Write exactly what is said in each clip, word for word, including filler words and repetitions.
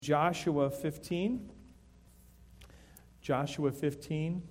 Joshua fifteen. Joshua fifteen.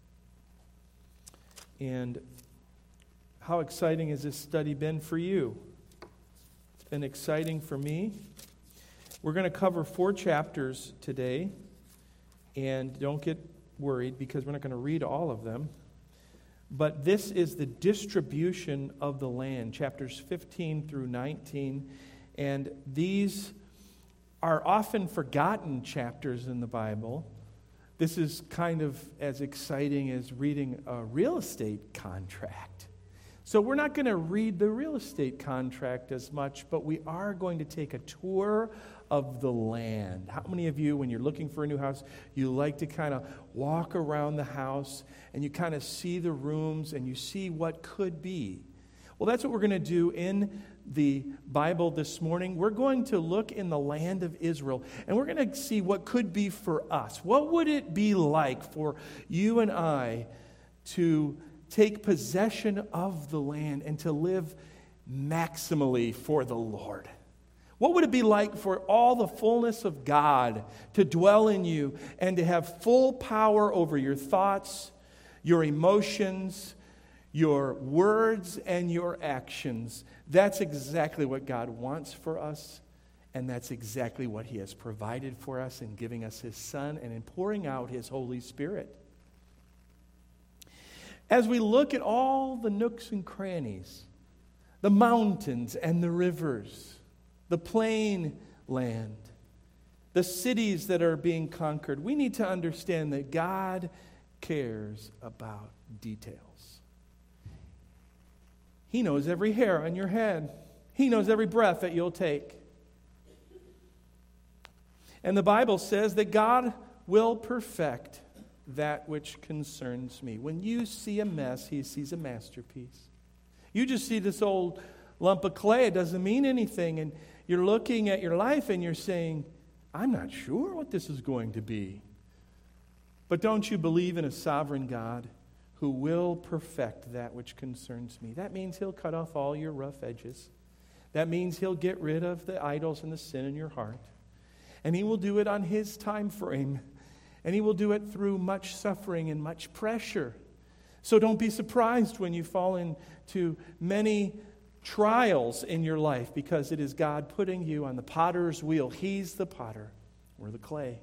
And how exciting has this study been for you? It's been exciting for me. We're going to cover four chapters today. And don't get worried because we're not going to read all of them. But this is the distribution of the land, chapters fifteen through nineteen. And these are often forgotten chapters in the Bible. This is kind of as exciting as reading a real estate contract. So we're not going to read the real estate contract as much, but we are going to take a tour of the land. How many of you, when you're looking for a new house, you like to kind of walk around the house and you kind of see the rooms and you see what could be? Well, that's what we're going to do in the Bible this morning. We're going to look in the land of Israel, and we're going to see what could be for us. What would it be like for you and I to take possession of the land and to live maximally for the Lord? What would it be like for all the fullness of God to dwell in you and to have full power over your thoughts, your emotions, your words, and your actions? That's exactly what God wants for us, and that's exactly what He has provided for us in giving us His Son and in pouring out His Holy Spirit. As we look at all the nooks and crannies, the mountains and the rivers, the plain land, the cities that are being conquered, we need to understand that God cares about details. He knows every hair on your head. He knows every breath that you'll take. And the Bible says that God will perfect that which concerns me. When you see a mess, He sees a masterpiece. You just see this old lump of clay. It doesn't mean anything. And you're looking at your life and you're saying, I'm not sure what this is going to be. But don't you believe in a sovereign God who will perfect that which concerns me? That means He'll cut off all your rough edges. That means He'll get rid of the idols and the sin in your heart. And He will do it on His time frame. And He will do it through much suffering and much pressure. So don't be surprised when you fall into many trials in your life, because it is God putting you on the potter's wheel. He's the potter. We're the clay.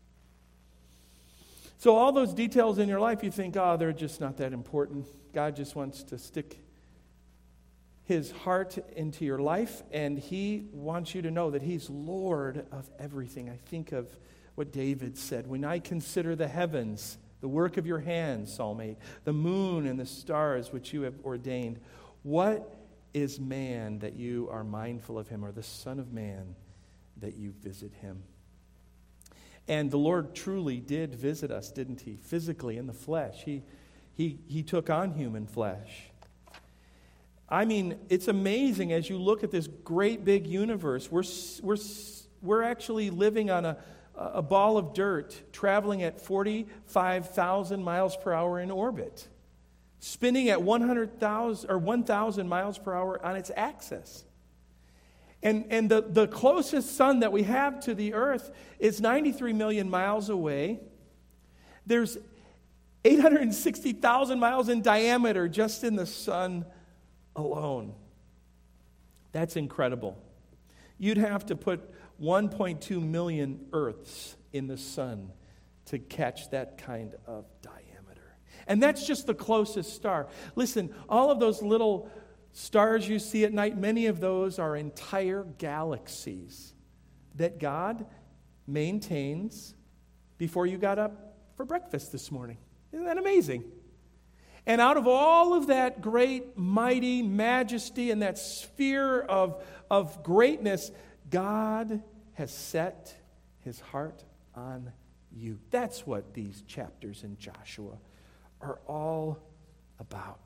So all those details in your life, you think, oh, they're just not that important. God just wants to stick His heart into your life, and He wants you to know that He's Lord of everything. I think of what David said, when I consider the heavens, the work of your hands, Psalm eight, the moon and the stars which you have ordained, what is man that you are mindful of him, or the Son of Man that you visit him? And the Lord truly did visit us, didn't He? Physically, in the flesh. He, he, he took on human flesh. I mean, it's amazing as you look at this great big universe. We're, we're, we're actually living on a, a ball of dirt, traveling at forty-five thousand miles per hour in orbit, spinning at one hundred thousand or one thousand miles per hour on its axis. And, and the, the closest sun that we have to the earth is ninety-three million miles away. There's eight hundred sixty thousand miles in diameter just in the sun alone. That's incredible. You'd have to put one point two million Earths in the sun to catch that kind of diameter. And that's just the closest star. Listen, all of those little stars you see at night, many of those are entire galaxies that God maintains before you got up for breakfast this morning. Isn't that amazing? And out of all of that great, mighty majesty and that sphere of, of greatness, God has set His heart on you. That's what these chapters in Joshua are all about.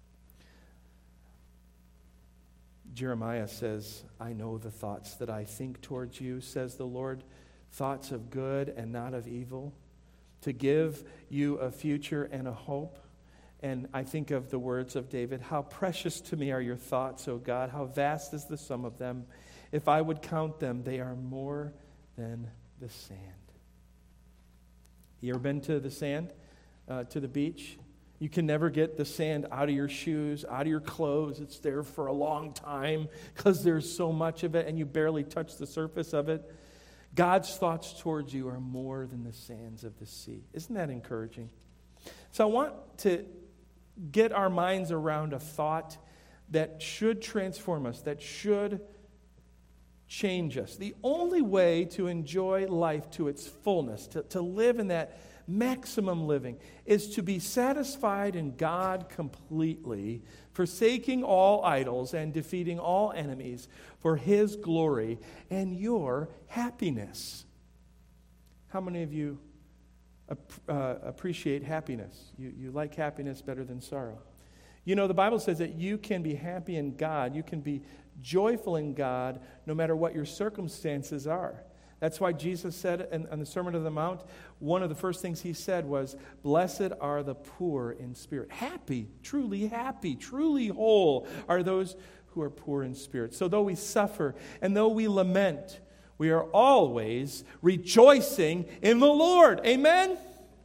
Jeremiah says, I know the thoughts that I think towards you, says the Lord, thoughts of good and not of evil, to give you a future and a hope. And I think of the words of David, how precious to me are your thoughts, O God, how vast is the sum of them. If I would count them, they are more than the sand. You ever been to the sand, uh, to the beach? You can never get the sand out of your shoes, out of your clothes. It's there for a long time because there's so much of it and you barely touch the surface of it. God's thoughts towards you are more than the sands of the sea. Isn't that encouraging? So I want to get our minds around a thought that should transform us, that should change us. The only way to enjoy life to its fullness, to, to live in that maximum living, is to be satisfied in God completely, forsaking all idols and defeating all enemies for His glory and your happiness. How many of you uh, appreciate happiness? You, you like happiness better than sorrow. You know, the Bible says that you can be happy in God. You can be joyful in God no matter what your circumstances are. That's why Jesus said in, in the Sermon on the Mount, one of the first things He said was, "Blessed are the poor in spirit." Happy, truly happy, truly whole are those who are poor in spirit. So though we suffer and though we lament, we are always rejoicing in the Lord. Amen?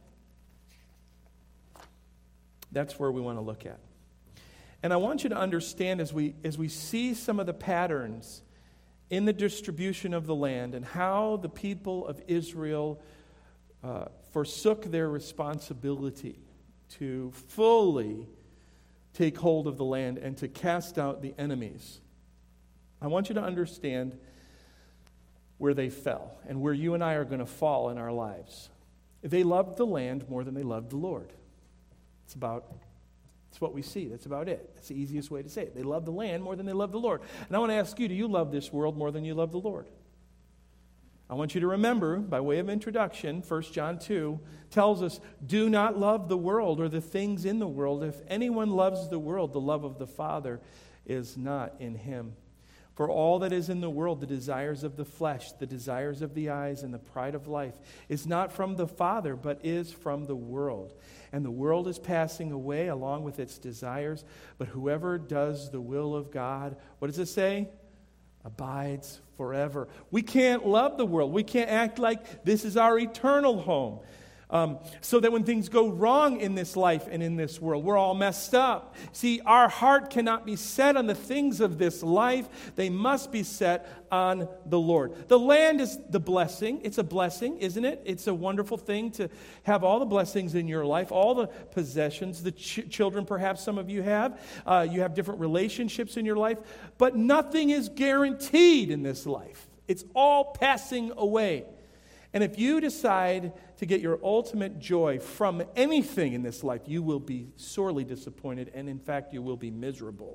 That's where we want to look at. And I want you to understand as we as we see some of the patterns in the distribution of the land and how the people of Israel uh, forsook their responsibility to fully take hold of the land and to cast out the enemies. I want you to understand where they fell and where you and I are going to fall in our lives. They loved the land more than they loved the Lord. It's about That's what we see. That's about it. That's the easiest way to say it. They love the land more than they love the Lord. And I want to ask you, do you love this world more than you love the Lord? I want you to remember, by way of introduction, First John two tells us, do not love the world or the things in the world. If anyone loves the world, the love of the Father is not in him. For all that is in the world, the desires of the flesh, the desires of the eyes, and the pride of life, is not from the Father, but is from the world. And the world is passing away along with its desires, but whoever does the will of God, what does it say? Abides forever. We can't love the world. We can't act like this is our eternal home. Um, so that when things go wrong in this life and in this world, we're all messed up. See, our heart cannot be set on the things of this life. They must be set on the Lord. The land is the blessing. It's a blessing, isn't it? It's a wonderful thing to have all the blessings in your life, all the possessions, the ch- children perhaps some of you have. Uh, you have different relationships in your life. But nothing is guaranteed in this life. It's all passing away. And if you decide to get your ultimate joy from anything in this life, you will be sorely disappointed, and in fact, you will be miserable.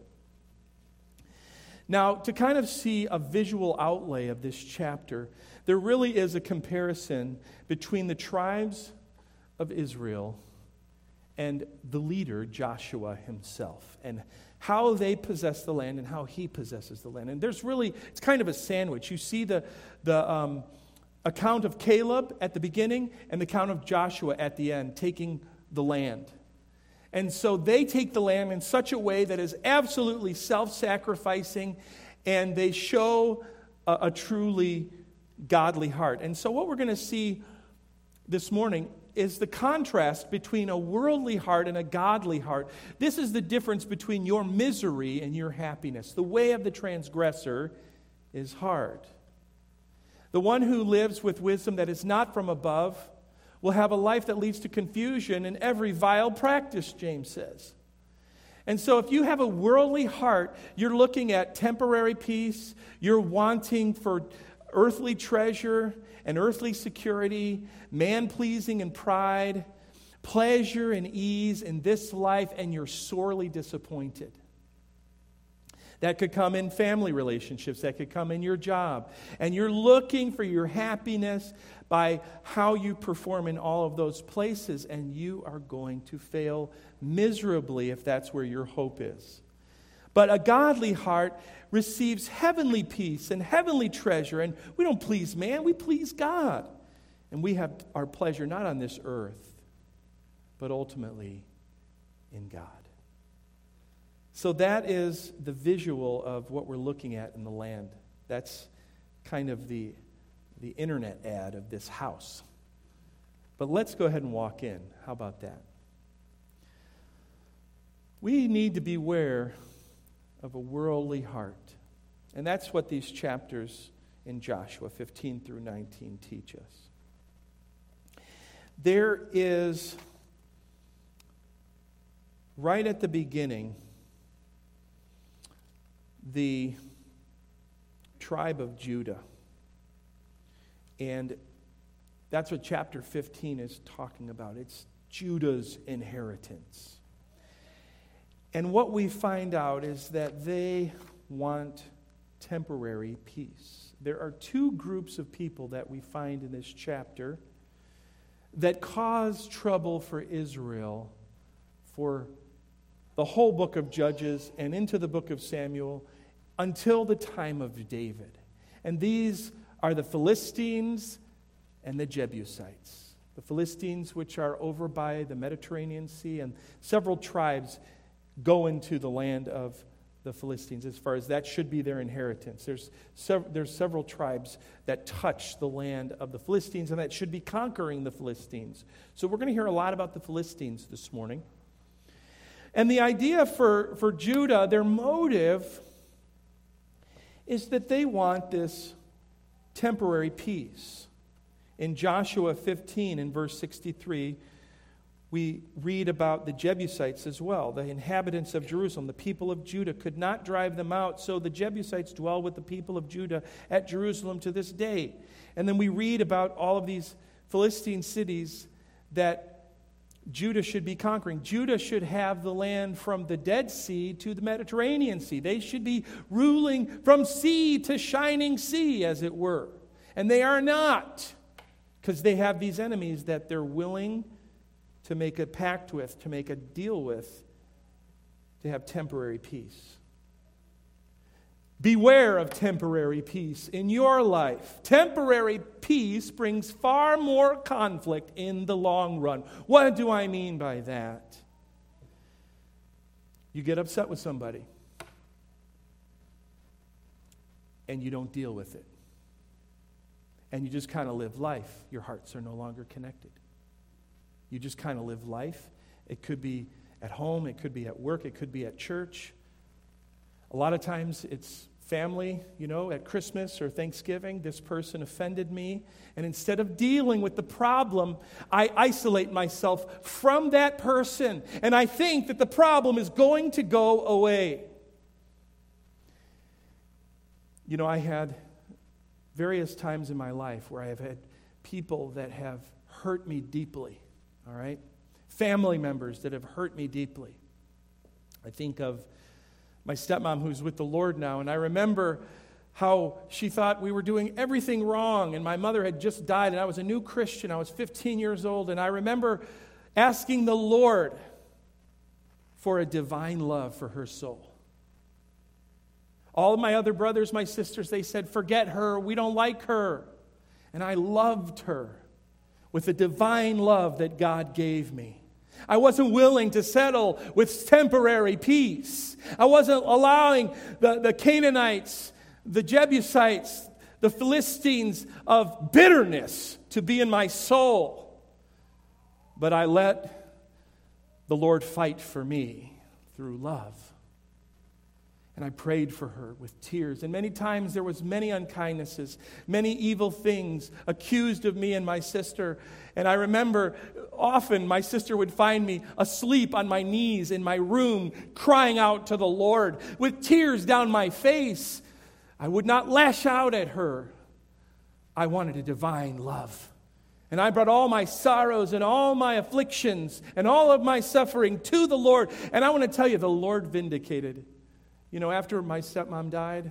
Now, to kind of see a visual outlay of this chapter, there really is a comparison between the tribes of Israel and the leader, Joshua himself, and how they possess the land and how he possesses the land. And there's really, it's kind of a sandwich. You see the the um, account of Caleb at the beginning and the account of Joshua at the end, taking the land. And so they take the land in such a way that is absolutely self-sacrificing, and they show a, a truly godly heart. And so what we're going to see this morning is the contrast between a worldly heart and a godly heart. This is the difference between your misery and your happiness. The way of the transgressor is hard. The one who lives with wisdom that is not from above will have a life that leads to confusion and every vile practice, James says. And so if you have a worldly heart, you're looking at temporary peace, you're wanting for earthly treasure and earthly security, man-pleasing and pride, pleasure and ease in this life, and you're sorely disappointed. That could come in family relationships. That could come in your job. And you're looking for your happiness by how you perform in all of those places. And you are going to fail miserably if that's where your hope is. But a godly heart receives heavenly peace and heavenly treasure. And we don't please man, we please God. And we have our pleasure not on this earth, but ultimately in God. So that is the visual of what we're looking at in the land. That's kind of the the internet ad of this house. But let's go ahead and walk in. How about that? We need to beware of a worldly heart. And that's what these chapters in Joshua fifteen through nineteen teach us. There is, right at the beginning, the tribe of Judah. And that's what chapter fifteen is talking about. It's Judah's inheritance. And what we find out is that they want temporary peace. There are two groups of people that we find in this chapter that cause trouble for Israel for the whole book of Judges and into the book of Samuel until the time of David. And these are the Philistines and the Jebusites. The Philistines, which are over by the Mediterranean Sea, and several tribes go into the land of the Philistines as far as that should be their inheritance. There's, sev- there's several tribes that touch the land of the Philistines and that should be conquering the Philistines. So we're going to hear a lot about the Philistines this morning. And the idea for, for Judah, their motive is that they want this temporary peace. In Joshua fifteen, in verse sixty-three, we read about the Jebusites as well, the inhabitants of Jerusalem. The people of Judah could not drive them out, so the Jebusites dwell with the people of Judah at Jerusalem to this day. And then we read about all of these Philistine cities that Judah should be conquering. Judah should have the land from the Dead Sea to the Mediterranean Sea. They should be ruling from sea to shining sea, as it were. And they are not, because they have these enemies that they're willing to make a pact with, to make a deal with, to have temporary peace. Beware of temporary peace in your life. Temporary peace brings far more conflict in the long run. What do I mean by that? You get upset with somebody, and you don't deal with it. And you just kind of live life. Your hearts are no longer connected. You just kind of live life. It could be at home, it could be at work, it could be at church. A lot of times it's family, you know, at Christmas or Thanksgiving. This person offended me. And instead of dealing with the problem, I isolate myself from that person. And I think that the problem is going to go away. You know, I had various times in my life where I have had people that have hurt me deeply. All right? Family members that have hurt me deeply. I think of my stepmom who's with the Lord now, and I remember how she thought we were doing everything wrong, and my mother had just died, and I was a new Christian. I was fifteen years old, and I remember asking the Lord for a divine love for her soul. All of my other brothers, my sisters, they said, forget her, we don't like her. And I loved her with the divine love that God gave me. I wasn't willing to settle with temporary peace. I wasn't allowing the, the Canaanites, the Jebusites, the Philistines of bitterness to be in my soul. But I let the Lord fight for me through love. And I prayed for her with tears. And many times there was many unkindnesses, many evil things accused of me and my sister. And I remember often my sister would find me asleep on my knees in my room, crying out to the Lord with tears down my face. I would not lash out at her. I wanted a divine love. And I brought all my sorrows and all my afflictions and all of my suffering to the Lord. And I want to tell you, the Lord vindicated. You know, after my stepmom died,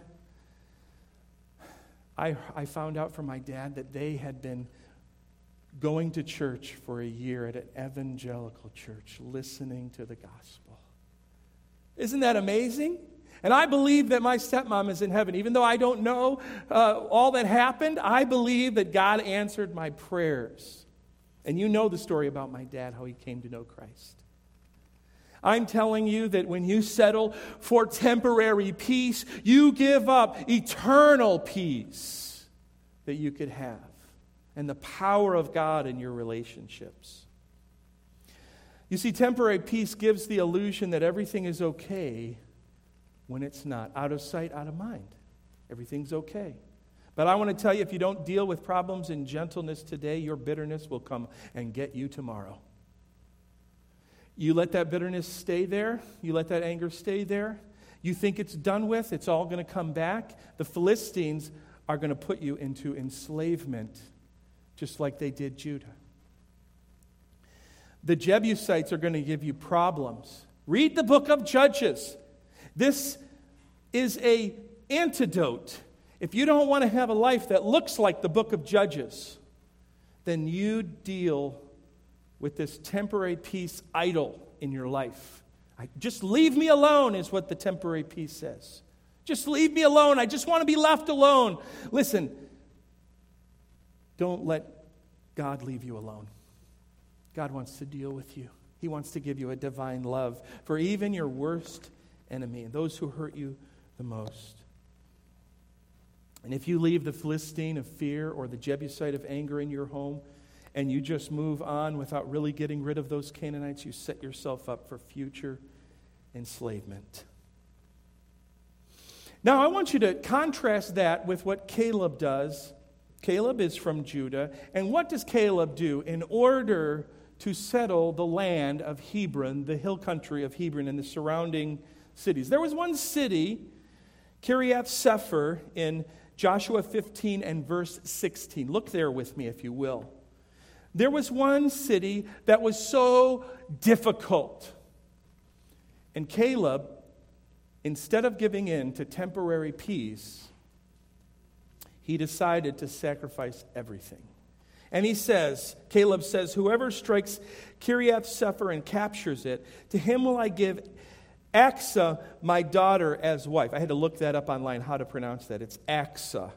I, I found out from my dad that they had been going to church for a year at an evangelical church, listening to the gospel. Isn't that amazing? And I believe that my stepmom is in heaven. Even though I don't know uh, all that happened, I believe that God answered my prayers. And you know the story about my dad, how he came to know Christ. I'm telling you that when you settle for temporary peace, you give up eternal peace that you could have, and the power of God in your relationships. You see, temporary peace gives the illusion that everything is okay when it's not. Out of sight, out of mind. Everything's okay. But I want to tell you, if you don't deal with problems in gentleness today, your bitterness will come and get you tomorrow. You let that bitterness stay there. You let that anger stay there. You think it's done with. It's all going to come back. The Philistines are going to put you into enslavement, just like they did Judah. The Jebusites are going to give you problems. Read the book of Judges. This is an antidote. If you don't want to have a life that looks like the book of Judges, then you deal with this temporary peace idol in your life. I, just leave me alone is what the temporary peace says. Just leave me alone. I just want to be left alone. Listen, don't let God leave you alone. God wants to deal with you. He wants to give you a divine love for even your worst enemy and those who hurt you the most. And if you leave the Philistine of fear or the Jebusite of anger in your home, and you just move on without really getting rid of those Canaanites, you set yourself up for future enslavement. Now, I want you to contrast that with what Caleb does. Caleb is from Judah, and what does Caleb do in order to settle the land of Hebron, the hill country of Hebron and the surrounding cities? There was one city, Kiriath Sefer, in Joshua fifteen and verse sixteen. Look there with me, if you will. There was one city that was so difficult. And Caleb, instead of giving in to temporary peace, he decided to sacrifice everything. And he says, Caleb says, whoever strikes Kiriath Sefer and captures it, to him will I give Achsah, my daughter, as wife. I had to look that up online, how to pronounce that. It's Achsah.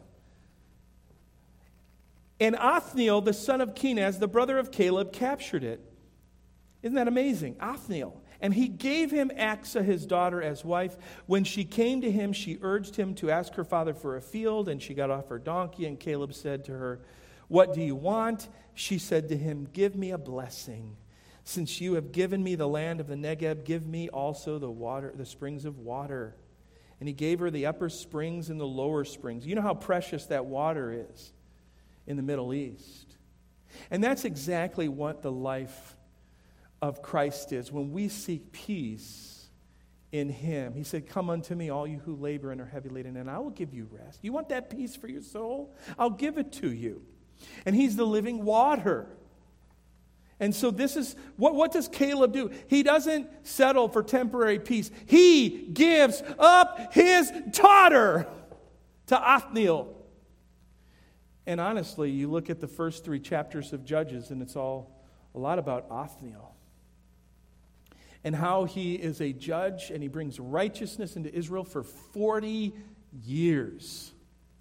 And Othniel, the son of Kenaz, the brother of Caleb, captured it. Isn't that amazing? Othniel. And he gave him Achsah, his daughter, as wife. When she came to him, she urged him to ask her father for a field, and she got off her donkey, and Caleb said to her, "What do you want?" She said to him, "Give me a blessing. Since you have given me the land of the Negeb, give me also the water, the springs of water." And he gave her the upper springs and the lower springs. You know how precious that water is in the Middle East. And that's exactly what the life of Christ is. When we seek peace in Him, He said, "Come unto me, all you who labor and are heavy laden, and I will give you rest." You want that peace for your soul? I'll give it to you. And He's the living water. And so this is, what, what does Caleb do? He doesn't settle for temporary peace. He gives up his daughter to Othniel. And honestly, you look at the first three chapters of Judges, and it's all a lot about Othniel. And how he is a judge, and he brings righteousness into Israel for forty years.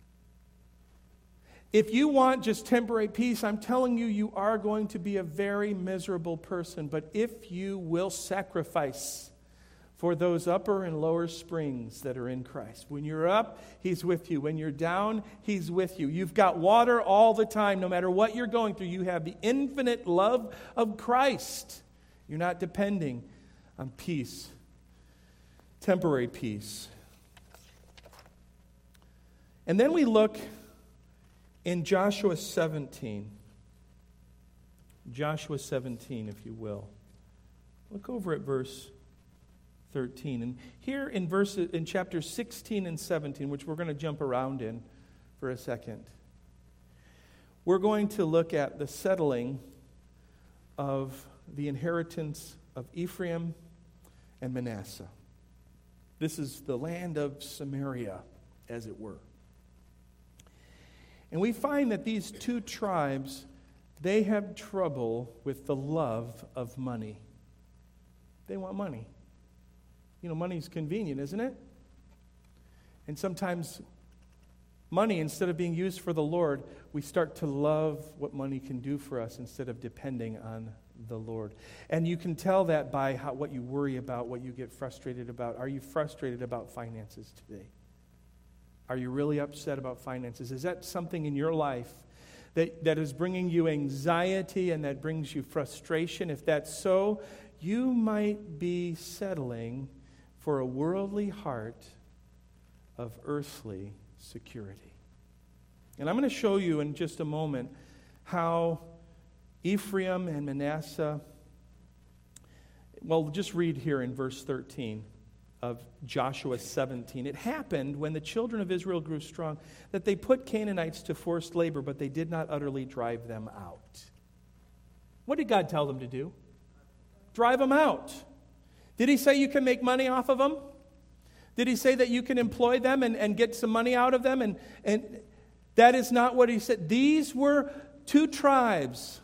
If you want just temporary peace, I'm telling you, you are going to be a very miserable person. But if you will sacrifice for those upper and lower springs that are in Christ. When you're up, He's with you. When you're down, He's with you. You've got water all the time. No matter what you're going through, you have the infinite love of Christ. You're not depending on peace, temporary peace. And then we look in Joshua seventeen. Joshua seventeen, if you will. Look over at verse thirteen. And here in verse in chapters sixteen and seventeen, which we're going to jump around in for a second, we're going to look at the settling of the inheritance of Ephraim and Manasseh. This is the land of Samaria, as it were. And we find that these two tribes, they have trouble with the love of money. They want money. You know, money's convenient, isn't it? And sometimes money, instead of being used for the Lord, we start to love what money can do for us instead of depending on the Lord. And you can tell that by how, what you worry about, what you get frustrated about. Are you frustrated about finances today? Are you really upset about finances? Is that something in your life that, that is bringing you anxiety and that brings you frustration? If that's so, you might be settling for a worldly heart of earthly security. And I'm going to show you in just a moment how Ephraim and Manasseh, well, just read here in verse thirteen of Joshua seventeen. It happened when the children of Israel grew strong that they put Canaanites to forced labor, but they did not utterly drive them out. What did God tell them to do? Drive them out. Did he say you can make money off of them? Did he say that you can employ them and, and get some money out of them? And, and that is not what he said. These were two tribes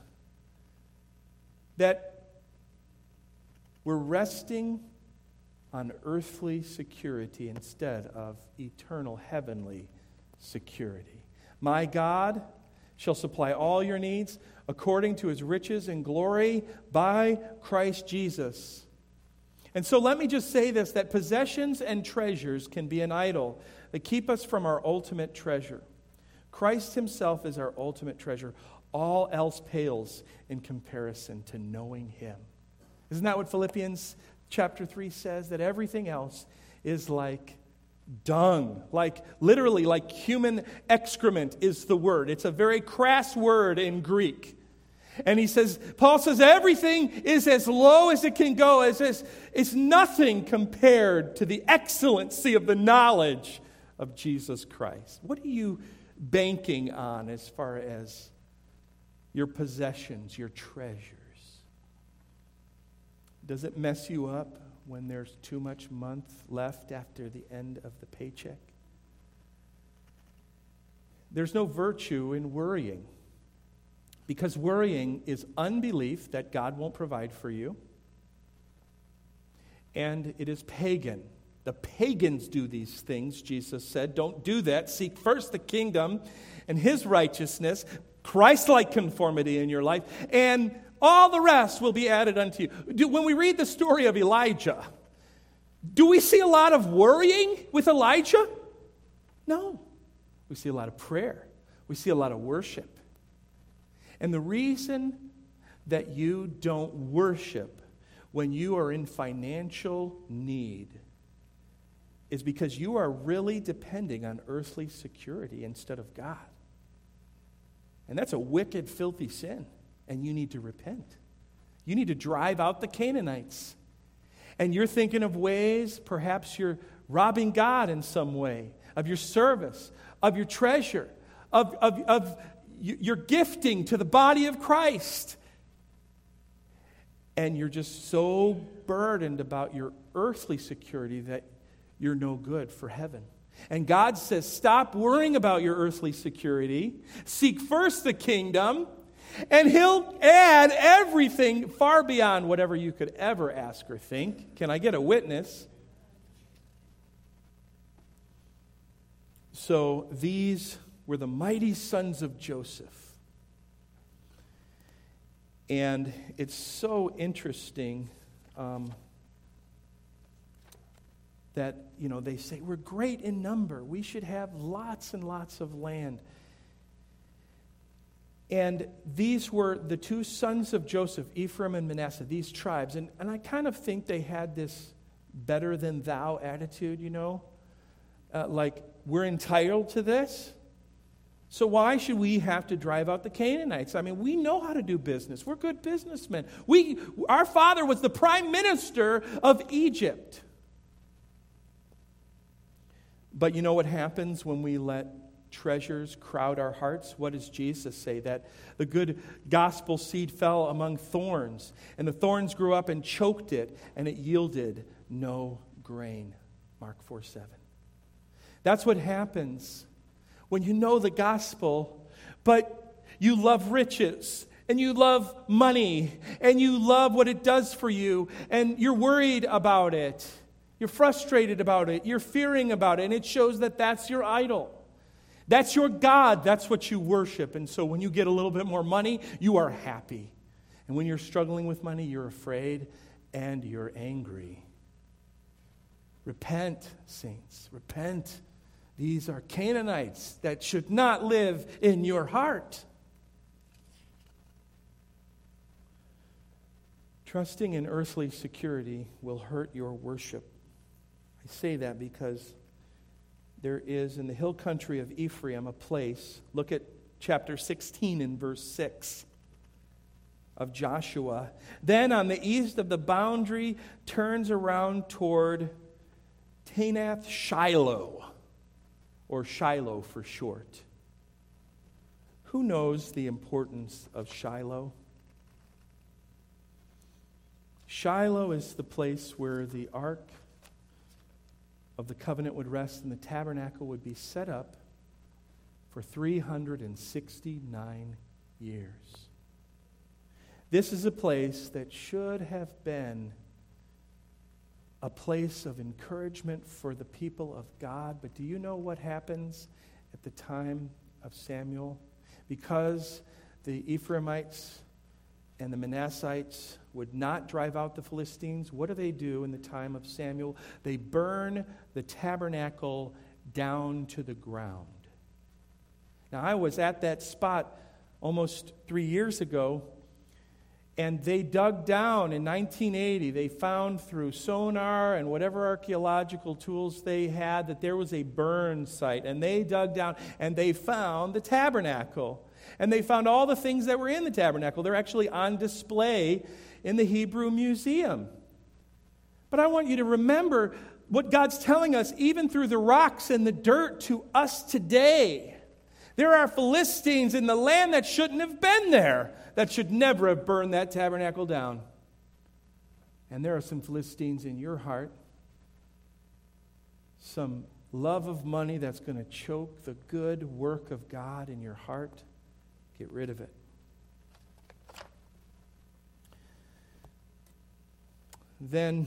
that were resting on earthly security instead of eternal heavenly security. My God shall supply all your needs according to his riches and glory by Christ Jesus. And so let me just say this, that possessions and treasures can be an idol that keep us from our ultimate treasure. Christ himself is our ultimate treasure. All else pales in comparison to knowing him. Isn't that what Philippians chapter three says? That everything else is like dung. Like, literally, like human excrement is the word. It's a very crass word in Greek. And he says, Paul says, everything is as low as it can go. As, as it's nothing compared to the excellency of the knowledge of Jesus Christ. What are you banking on as far as your possessions, your treasures? Does it mess you up when there's too much month left after the end of the paycheck? There's no virtue in worrying, because worrying is unbelief that God won't provide for you, and it is pagan. The pagans do these things, Jesus said. Don't do that. Seek first the kingdom and his righteousness, Christ-like conformity in your life, and all the rest will be added unto you. Do, when we read the story of Elijah, do we see a lot of worrying with Elijah? No. We see a lot of prayer. We see a lot of worship. And the reason that you don't worship when you are in financial need is because you are really depending on earthly security instead of God. And that's a wicked, filthy sin. And you need to repent. You need to drive out the Canaanites. And you're thinking of ways, perhaps you're robbing God in some way, of your service, of your treasure, of, of, of your gifting to the body of Christ. And you're just so burdened about your earthly security that you're no good for heaven. And God says, stop worrying about your earthly security. Seek first the kingdom, and he'll add everything far beyond whatever you could ever ask or think. Can I get a witness? So these were the mighty sons of Joseph. And it's so interesting um, that, you know, they say, we're great in number. We should have lots and lots of land. And these were the two sons of Joseph, Ephraim and Manasseh, these tribes. And, and I kind of think they had this better than thou attitude, you know? Uh, like, we're entitled to this. So why should we have to drive out the Canaanites? I mean, we know how to do business. We're good businessmen. We, our father was the prime minister of Egypt. But you know what happens when we let treasures crowd our hearts? What does Jesus say? That the good gospel seed fell among thorns, and the thorns grew up and choked it, and it yielded no grain. Mark four seven. That's what happens when you know the gospel, but you love riches, and you love money, and you love what it does for you, and you're worried about it. You're frustrated about it. You're fearing about it, and it shows that that's your idol. That's your God. That's what you worship. And so when you get a little bit more money, you are happy. And when you're struggling with money, you're afraid and you're angry. Repent, saints. Repent. These are Canaanites that should not live in your heart. Trusting in earthly security will hurt your worship. I say that because there is in the hill country of Ephraim a place, look at chapter sixteen in verse six of Joshua. Then on the east of the boundary turns around toward Tanath Shiloh, or Shiloh for short. Who knows the importance of Shiloh? Shiloh is the place where the Ark of the Covenant would rest and the tabernacle would be set up for three hundred sixty-nine years. This is a place that should have been a place of encouragement for the people of God. But do you know what happens at the time of Samuel? Because the Ephraimites and the Manassites would not drive out the Philistines, what do they do in the time of Samuel? They burn the tabernacle down to the ground. Now, I was at that spot almost three years ago, and they dug down in nineteen eighty. They found through sonar and whatever archaeological tools they had that there was a burn site. And they dug down and they found the tabernacle. And they found all the things that were in the tabernacle. They're actually on display in the Hebrew Museum. But I want you to remember what God's telling us, even through the rocks and the dirt, to us today. There are Philistines in the land that shouldn't have been there, that should never have burned that tabernacle down. And there are some Philistines in your heart, some love of money that's going to choke the good work of God in your heart. Get rid of it. Then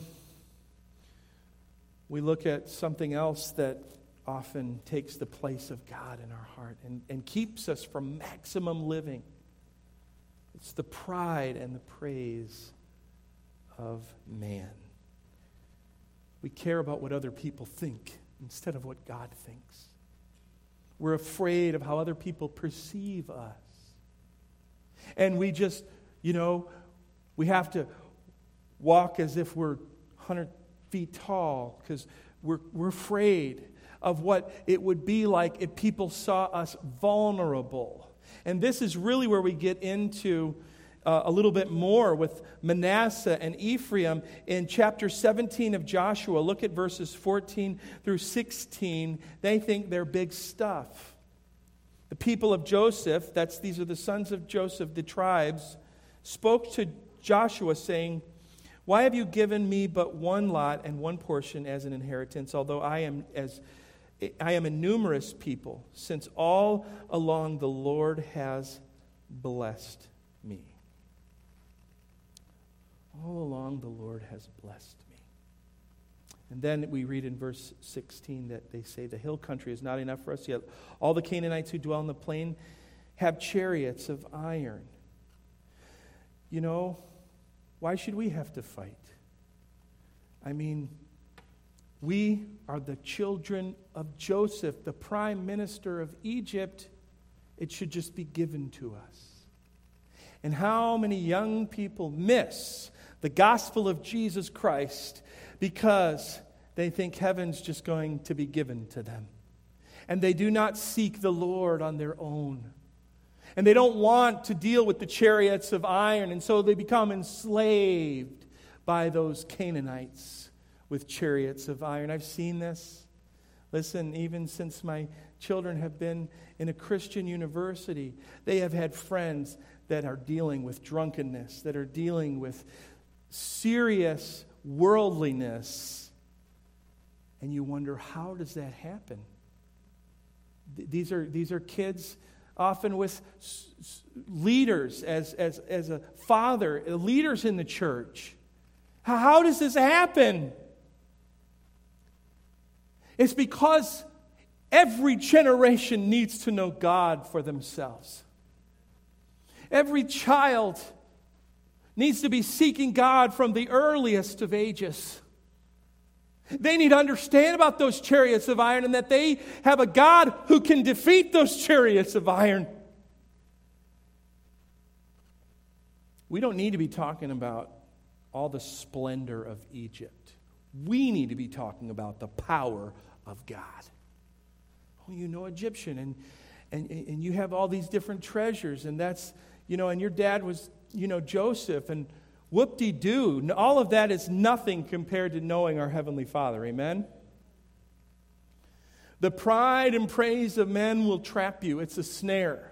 we look at something else that often takes the place of God in our heart and, and keeps us from maximum living. It's the pride and the praise of man. We care about what other people think instead of what God thinks. We're afraid of how other people perceive us. And we just, you know, we have to walk as if we're one hundred feet tall because we're, we're afraid of what it would be like if people saw us vulnerable. And this is really where we get into uh, a little bit more with Manasseh and Ephraim in chapter seventeen of Joshua. Look at verses fourteen through sixteen. They think they're big stuff. The people of Joseph, that's these are the sons of Joseph, the tribes, spoke to Joshua saying, "Why have you given me but one lot and one portion as an inheritance, although I am as I am a numerous people, since all along the Lord has blessed me." All along the Lord has blessed me. And then we read in verse sixteen that they say the hill country is not enough for us yet. All the Canaanites who dwell in the plain have chariots of iron. You know, why should we have to fight? I mean, we are the children of Joseph, the prime minister of Egypt. It should just be given to us. And how many young people miss the gospel of Jesus Christ because they think heaven's just going to be given to them. And they do not seek the Lord on their own. And they don't want to deal with the chariots of iron, and so they become enslaved by those Canaanites with chariots of iron. I've seen this. Listen, even since my children have been in a Christian university, they have had friends that are dealing with drunkenness, that are dealing with serious worldliness. And you wonder, how does that happen? These are, these are kids often with leaders, as, as, as a father, leaders in the church. How, how does this happen? It's because every generation needs to know God for themselves. Every child needs to be seeking God from the earliest of ages. They need to understand about those chariots of iron and that they have a God who can defeat those chariots of iron. We don't need to be talking about all the splendor of Egypt. We need to be talking about the power of God. Oh, you know Egyptian, and, and, and you have all these different treasures, and that's, you know, and your dad was, you know, Joseph, and whoop-de-doo. All of that is nothing compared to knowing our Heavenly Father. Amen? The pride and praise of men will trap you. It's a snare.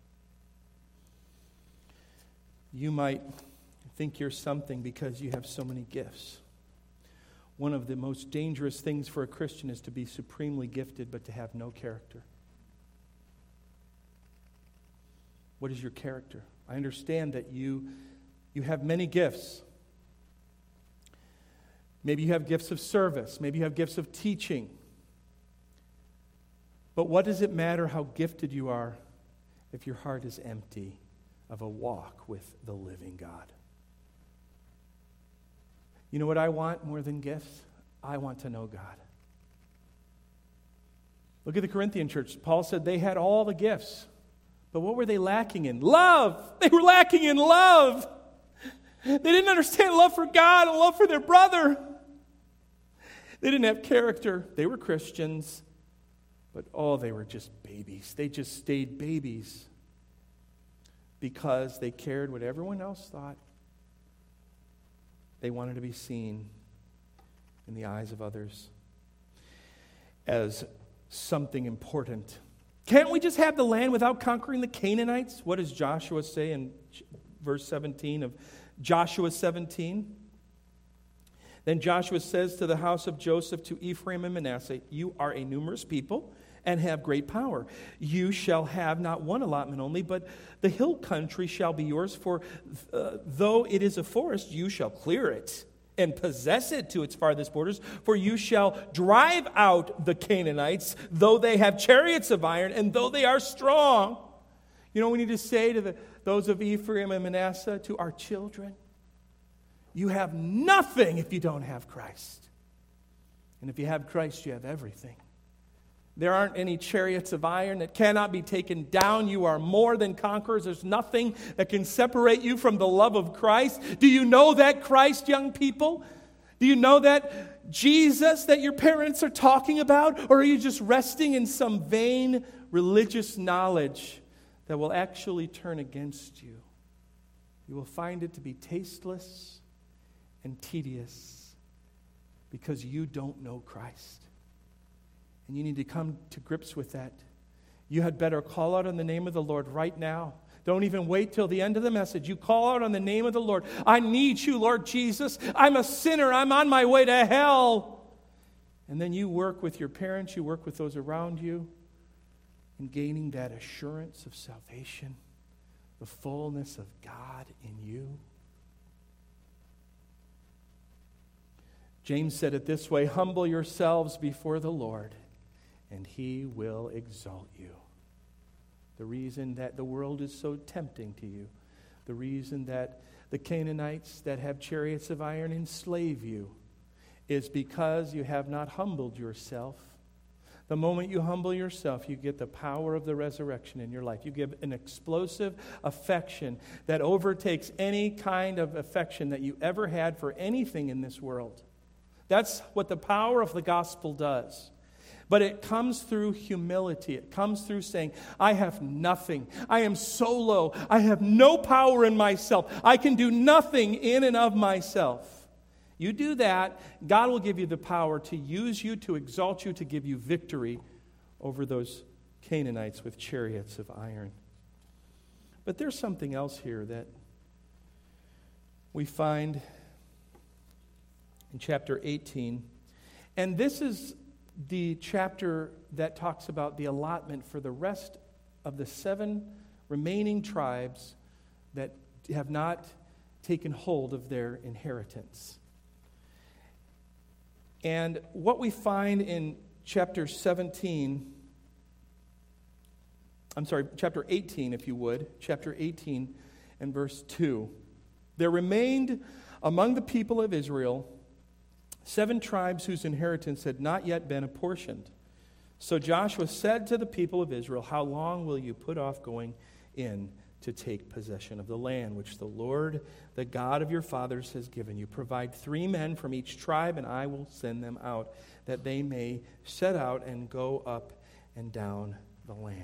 You might think you're something because you have so many gifts. One of the most dangerous things for a Christian is to be supremely gifted but to have no character. What is your character? I understand that you You have many gifts. Maybe you have gifts of service. Maybe you have gifts of teaching. But what does it matter how gifted you are if your heart is empty of a walk with the living God? You know what I want more than gifts? I want to know God. Look at the Corinthian church. Paul said they had all the gifts. But what were they lacking in? Love! They were lacking in love! They didn't understand love for God and love for their brother. They didn't have character. They were Christians, but oh, they were just babies. They just stayed babies because they cared what everyone else thought. They wanted to be seen in the eyes of others as something important. Can't we just have the land without conquering the Canaanites? What does Joshua say in verse seventeen of Joshua seventeen? Then Joshua says to the house of Joseph, to Ephraim and Manasseh, you are a numerous people and have great power. You shall have not one allotment only, but the hill country shall be yours, for uh, though it is a forest, you shall clear it and possess it to its farthest borders, for you shall drive out the Canaanites, though they have chariots of iron, and though they are strong. You know what we need to say to the, those of Ephraim and Manasseh, to our children? You have nothing if you don't have Christ. And if you have Christ, you have everything. There aren't any chariots of iron that cannot be taken down. You are more than conquerors. There's nothing that can separate you from the love of Christ. Do you know that Christ, young people? Do you know that Jesus that your parents are talking about? Or are you just resting in some vain religious knowledge that will actually turn against you? You will find it to be tasteless and tedious because you don't know Christ. And you need to come to grips with that. You had better call out on the name of the Lord right now. Don't even wait till the end of the message. You call out on the name of the Lord. I need you, Lord Jesus. I'm a sinner. I'm on my way to hell. And then you work with your parents. You work with those around you in gaining that assurance of salvation, the fullness of God in you. James said it this way, humble yourselves before the Lord, and He will exalt you. The reason that the world is so tempting to you, the reason that the Canaanites that have chariots of iron enslave you, is because you have not humbled yourself. The moment you humble yourself, you get the power of the resurrection in your life. You give an explosive affection that overtakes any kind of affection that you ever had for anything in this world. That's what the power of the gospel does. But it comes through humility. It comes through saying, I have nothing. I am so low. I have no power in myself. I can do nothing in and of myself. You do that, God will give you the power to use you, to exalt you, to give you victory over those Canaanites with chariots of iron. But there's something else here that we find in chapter eighteen. And this is the chapter that talks about the allotment for the rest of the seven remaining tribes that have not taken hold of their inheritance. And what we find in chapter seventeen, I'm sorry, chapter eighteen, if you would, chapter eighteen and verse two. There remained among the people of Israel seven tribes whose inheritance had not yet been apportioned. So Joshua said to the people of Israel, how long will you put off going in to take possession of the land which the Lord, the God of your fathers, has given you? Provide three men from each tribe, and I will send them out, that they may set out and go up and down the land.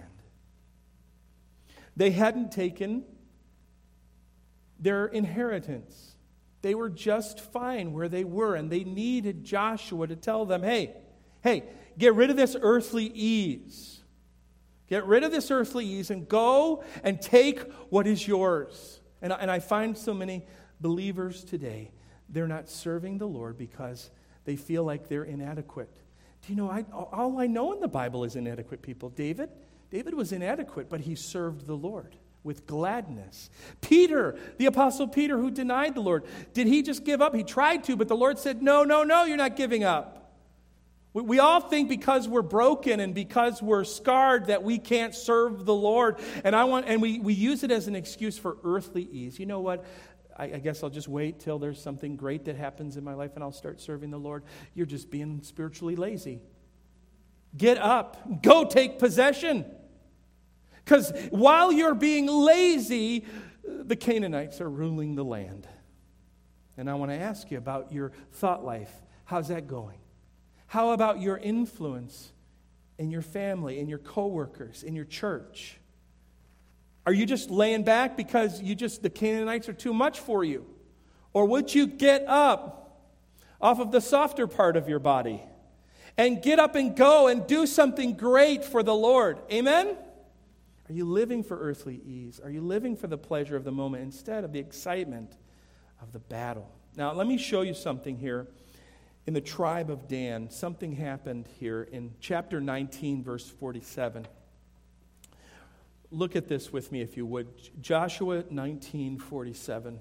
They hadn't taken their inheritance. They were just fine where they were, and they needed Joshua to tell them, hey, hey, get rid of this earthly ease. Get rid of this earthly ease and go and take what is yours. And, and I find so many believers today, they're not serving the Lord because they feel like they're inadequate. Do you know, I, all I know in the Bible is inadequate people. David, David was inadequate, but he served the Lord with gladness. Peter, the Apostle Peter, who denied the Lord, did he just give up? He tried to, but the Lord said, no, no, no, you're not giving up. We, we all think because we're broken and because we're scarred that we can't serve the Lord. And I want, and we, we use it as an excuse for earthly ease. You know what? I, I guess I'll just wait till there's something great that happens in my life and I'll start serving the Lord. You're just being spiritually lazy. Get up. Go take possession. Because while you're being lazy, the Canaanites are ruling the land. And I want to ask you about your thought life. How's that going? How about your influence in your family, in your coworkers, in your church? Are you just laying back because you just the Canaanites are too much for you? Or would you get up off of the softer part of your body and get up and go and do something great for the Lord? Amen? Are you living for earthly ease? Are you living for the pleasure of the moment instead of the excitement of the battle? Now, let me show you something here. In the tribe of Dan, something happened here in chapter nineteen, verse forty-seven. Look at this with me, if you would. Joshua nineteen forty-seven.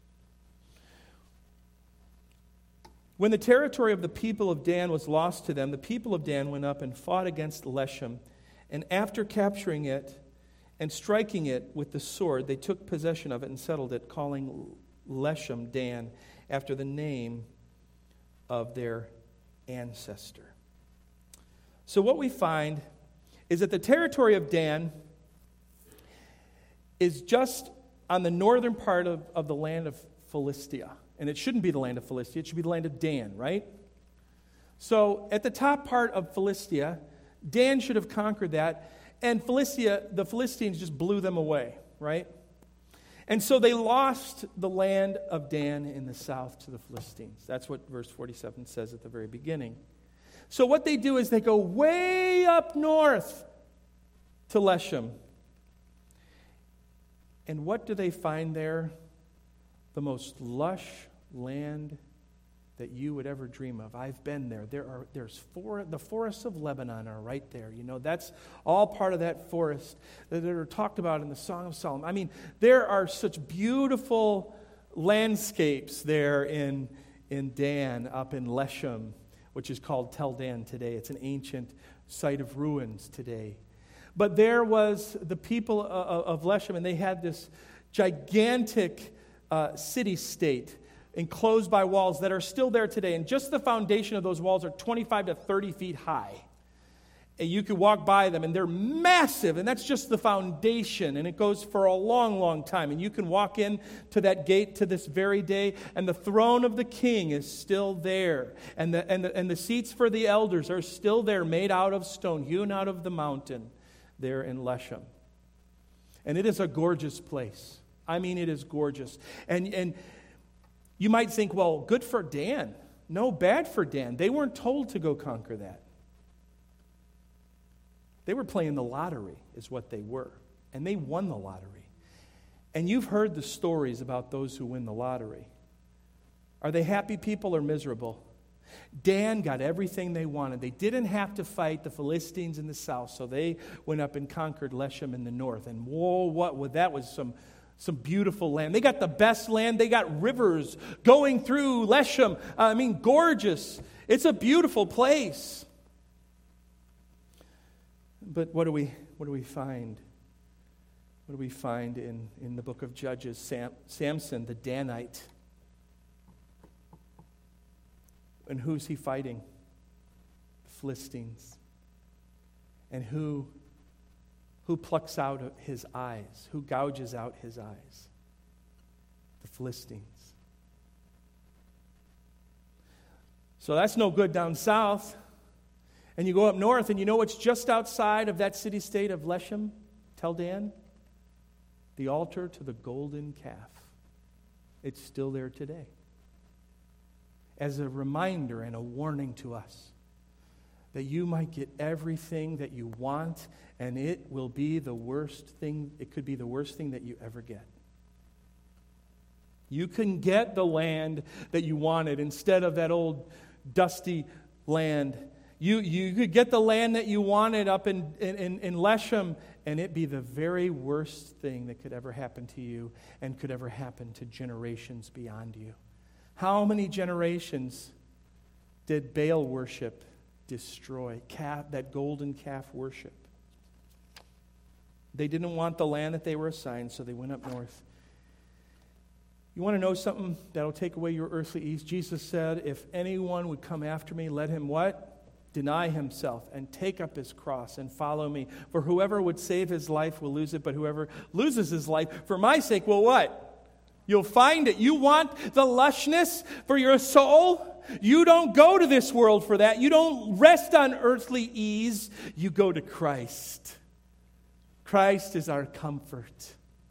When the territory of the people of Dan was lost to them, the people of Dan went up and fought against Leshem. And after capturing it and striking it with the sword, they took possession of it and settled it, calling Leshem Dan, after the name of their ancestor. So what we find is that the territory of Dan is just on the northern part of, of the land of Philistia. And it shouldn't be the land of Philistia, it should be the land of Dan, right? So at the top part of Philistia, Dan should have conquered that, and Philistia, the Philistines just blew them away, right? And so they lost the land of Dan in the south to the Philistines. That's what verse forty-seven says at the very beginning. So what they do is they go way up north to Leshem. And what do they find there? The most lush land that you would ever dream of. I've been there. There are there's four the forests of Lebanon are right there. You know, that's all part of that forest that are talked about in the Song of Solomon. I mean, there are such beautiful landscapes there in in Dan, up in Leshem, which is called Tel Dan today. It's an ancient site of ruins today. But there was the people of Leshem, and they had this gigantic uh, city-state enclosed by walls that are still there today. And just the foundation of those walls are twenty-five to thirty feet high. And you could walk by them, and they're massive, and that's just the foundation, and it goes for a long, long time. And you can walk in to that gate to this very day, and the throne of the king is still there, and the, and the, and the seats for the elders are still there, made out of stone, hewn out of the mountain there in Leshem. And it is a gorgeous place. I mean, it is gorgeous. And and you might think, well, good for Dan. No, bad for Dan. They weren't told to go conquer that. They were playing the lottery, is what they were. And they won the lottery. And you've heard the stories about those who win the lottery. Are they happy people or miserable? Dan got everything they wanted. They didn't have to fight the Philistines in the south, so they went up and conquered Leshem in the north. And whoa, what that was some Some beautiful land. They got the best land. They got rivers going through Leshem. I mean, gorgeous. It's a beautiful place. But what do we what do we find? What do we find in, in the book of Judges? Sam, Samson, the Danite. And who's he fighting? The Philistines. And who, who plucks out his eyes? Who gouges out his eyes? The Philistines. So that's no good down south. And you go up north, and you know what's just outside of that city-state of Leshem, Tel Dan? The altar to the golden calf. It's still there today. As a reminder and a warning to us that you might get everything that you want, and it will be the worst thing, it could be the worst thing that you ever get. You can get the land that you wanted instead of that old dusty land. You, you could get the land that you wanted up in, in, in Leshem, and it be the very worst thing that could ever happen to you and could ever happen to generations beyond you. How many generations did Baal worship destroy? Calf, that golden calf worship. They didn't want the land that they were assigned, so they went up north. You want to know something that'll take away your earthly ease? Jesus said, if anyone would come after me, let him what? Deny himself and take up his cross and follow me. For whoever would save his life will lose it, but whoever loses his life for my sake will what? You'll find it. You want the lushness for your soul? You don't go to this world for that. You don't rest on earthly ease. You go to Christ. Christ is our comfort.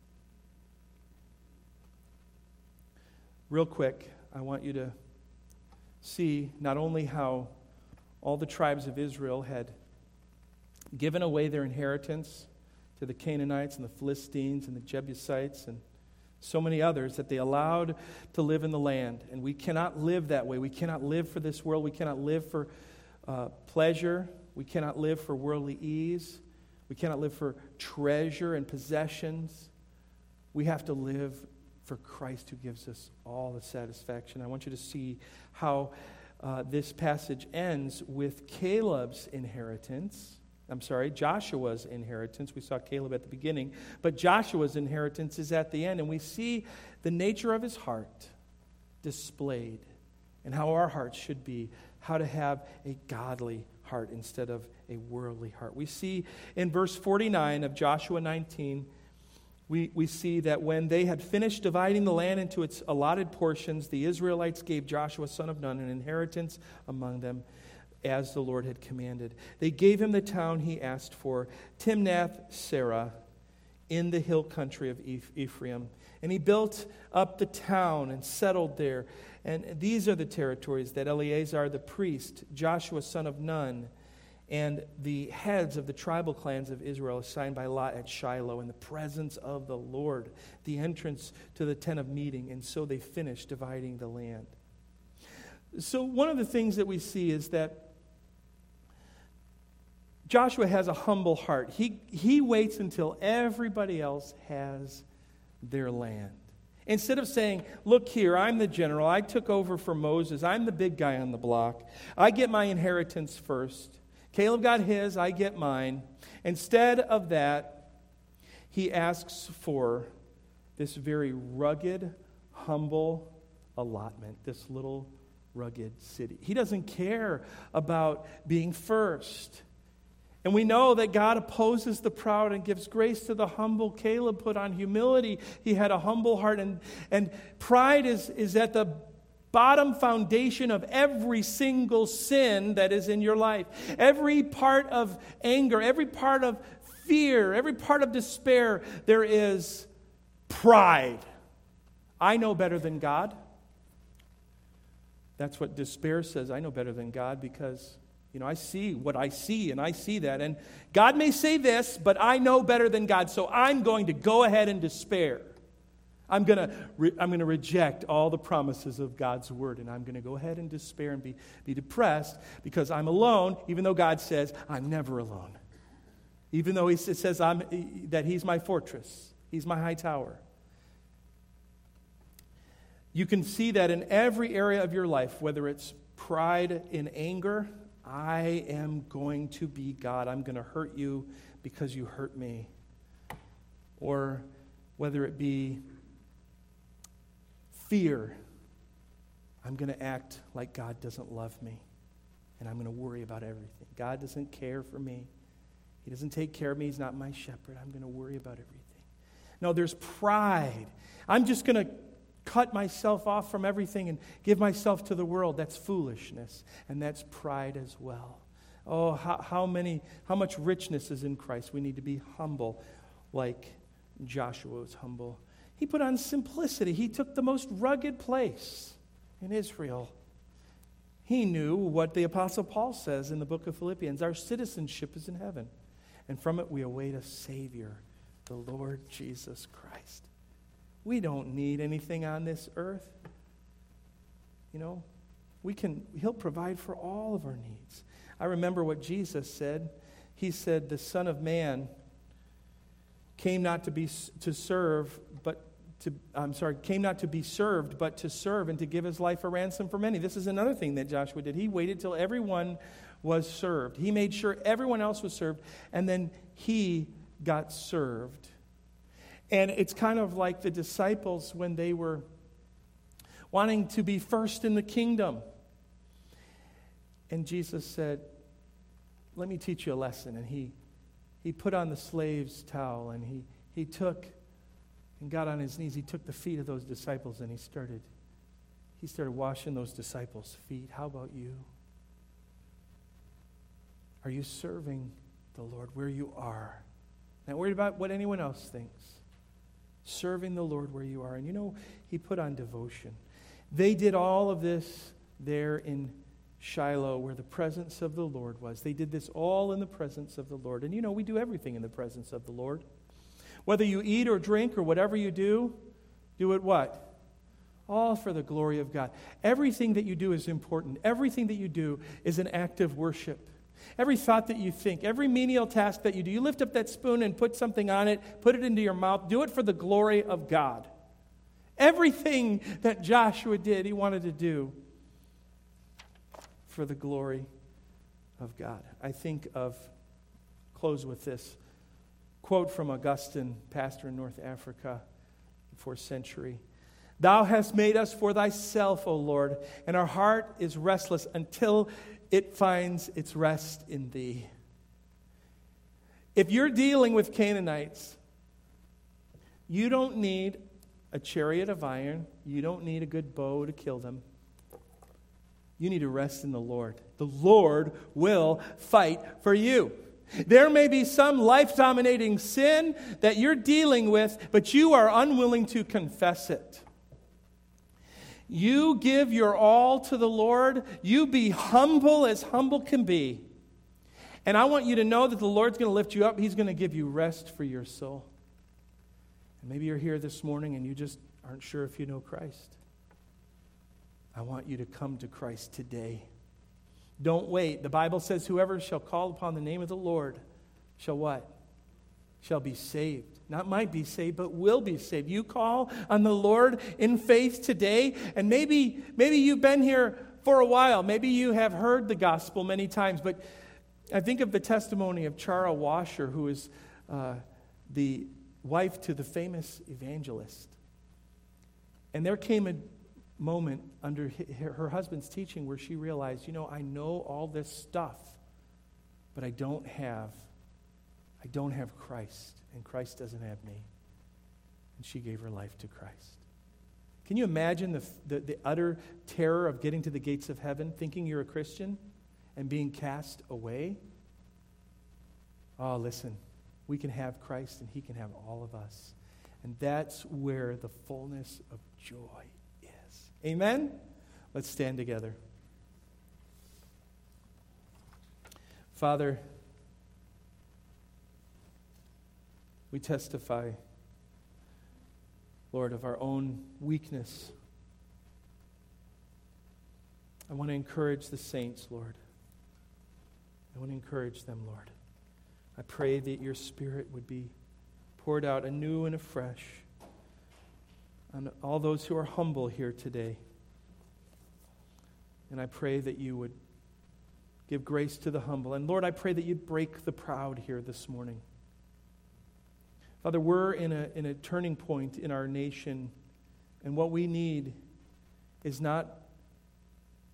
Real quick, I want you to see not only how all the tribes of Israel had given away their inheritance to the Canaanites and the Philistines and the Jebusites and so many others that they allowed to live in the land. And we cannot live that way. We cannot live for this world. We cannot live for uh, pleasure. We cannot live for worldly ease. We cannot live for treasure and possessions. We have to live for Christ who gives us all the satisfaction. I want you to see how uh, this passage ends with Caleb's inheritance. I'm sorry, Joshua's inheritance. We saw Caleb at the beginning, but Joshua's inheritance is at the end, and we see the nature of his heart displayed and how our hearts should be, how to have a godly heart instead of a worldly heart. We see in verse forty-nine of Joshua nineteen, we, we see that when they had finished dividing the land into its allotted portions, the Israelites gave Joshua, son of Nun, an inheritance among them, as the Lord had commanded. They gave him the town he asked for, Timnath-Serah, in the hill country of Ephraim. And he built up the town and settled there. And these are the territories that Eleazar the priest, Joshua son of Nun, and the heads of the tribal clans of Israel assigned by lot at Shiloh in the presence of the Lord, the entrance to the tent of meeting. And so they finished dividing the land. So one of the things that we see is that Joshua has a humble heart. He, he waits until everybody else has their land. Instead of saying, look here, I'm the general. I took over for Moses. I'm the big guy on the block. I get my inheritance first. Caleb got his. I get mine. Instead of that, he asks for this very rugged, humble allotment, this little rugged city. He doesn't care about being first. And we know that God opposes the proud and gives grace to the humble. Caleb put on humility. He had a humble heart. And, and pride is, is at the bottom foundation of every single sin that is in your life. Every part of anger, every part of fear, every part of despair, there is pride. I know better than God. That's what despair says. I know better than God because, you know, I see what I see and I see that. And God may say this, but I know better than God. So I'm going to go ahead and despair. I'm going to re- I'm going to reject all the promises of God's word. And I'm going to go ahead and despair and be, be depressed because I'm alone, even though God says I'm never alone. Even though he says I'm, that he's my fortress. He's my high tower. You can see that in every area of your life, whether it's pride in anger, I am going to be God. I'm going to hurt you because you hurt me. Or whether it be fear, I'm going to act like God doesn't love me, and I'm going to worry about everything. God doesn't care for me. He doesn't take care of me. He's not my shepherd. I'm going to worry about everything. No, there's pride. I'm just going to cut myself off from everything and give myself to the world. That's foolishness, and that's pride as well. Oh, how, how many, how much richness is in Christ. We need to be humble like Joshua was humble. He put on simplicity. He took the most rugged place in Israel. He knew what the Apostle Paul says in the book of Philippians. Our citizenship is in heaven, and from it we await a Savior, the Lord Jesus Christ. We don't need anything on this earth. You know, we can, He'll provide for all of our needs. I remember what Jesus said. He said, the Son of Man came not to be to serve, but to, I'm sorry, came not to be served, but to serve and to give His life a ransom for many. This is another thing that Joshua did. He waited till everyone was served. He made sure everyone else was served, and then He got served. And it's kind of like the disciples when they were wanting to be first in the kingdom. And Jesus said, let me teach you a lesson. And he he put on the slave's towel, and he, he took and got on his knees. He took the feet of those disciples, and he started, he started washing those disciples' feet. How about you? Are you serving the Lord where you are? Not worried about what anyone else thinks. Serving the Lord where you are. And you know, he put on devotion. They did all of this there in Shiloh where the presence of the Lord was. They did this all in the presence of the Lord. And you know, we do everything in the presence of the Lord. Whether you eat or drink or whatever you do, do it what? All for the glory of God. Everything that you do is important. Everything that you do is an act of worship. Every thought that you think, every menial task that you do, you lift up that spoon and put something on it, put it into your mouth, do it for the glory of God. Everything that Joshua did, he wanted to do for the glory of God. I think of, close with this quote from Augustine, pastor in North Africa, fourth century. Thou hast made us for thyself, O Lord, and our heart is restless until it finds its rest in thee. If you're dealing with Canaanites, you don't need a chariot of iron. You don't need a good bow to kill them. You need to rest in the Lord. The Lord will fight for you. There may be some life-dominating sin that you're dealing with, but you are unwilling to confess it. You give your all to the Lord. You be humble as humble can be. And I want you to know that the Lord's going to lift you up. He's going to give you rest for your soul. And maybe you're here this morning and you just aren't sure if you know Christ. I want you to come to Christ today. Don't wait. The Bible says, whoever shall call upon the name of the Lord shall what? Shall be saved. Not might be saved, but will be saved. You call on the Lord in faith today, and maybe, maybe you've been here for a while. Maybe you have heard the gospel many times, but I think of the testimony of Chara Washer, who is uh, the wife to the famous evangelist. And there came a moment under her husband's teaching where she realized, you know, I know all this stuff, but I don't have, I don't have Christ, and Christ doesn't have me. And she gave her life to Christ. Can you imagine the, the, the utter terror of getting to the gates of heaven, thinking you're a Christian, and being cast away? Oh, listen, we can have Christ, and He can have all of us. And that's where the fullness of joy is. Amen? Let's stand together. Father, we testify, Lord, of our own weakness. I want to encourage the saints, Lord. I want to encourage them, Lord. I pray that your Spirit would be poured out anew and afresh on all those who are humble here today. And I pray that you would give grace to the humble. And Lord, I pray that you'd break the proud here this morning. Father, we're in a, in a turning point in our nation, and what we need is not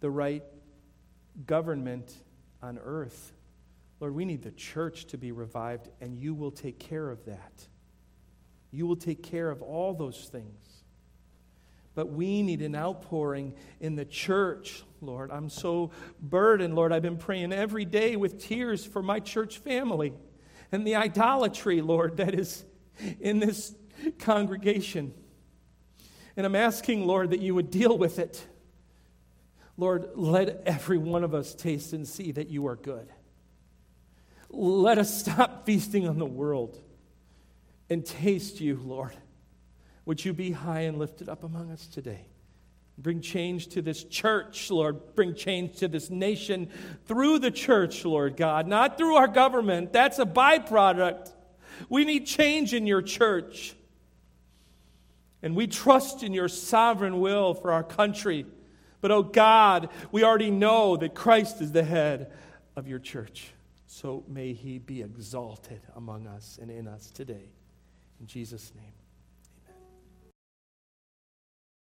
the right government on earth. Lord, we need the church to be revived, and you will take care of that. You will take care of all those things. But we need an outpouring in the church, Lord. I'm so burdened, Lord. I've been praying every day with tears for my church family and the idolatry, Lord, that is in this congregation. And I'm asking, Lord, that you would deal with it. Lord, let every one of us taste and see that you are good. Let us stop feasting on the world and taste you, Lord. Would you be high and lifted up among us today? Bring change to this church, Lord. Bring change to this nation through the church, Lord God, not through our government. That's a byproduct. We need change in your church. And we trust in your sovereign will for our country. But, oh God, we already know that Christ is the head of your church. So may he be exalted among us and in us today. In Jesus' name.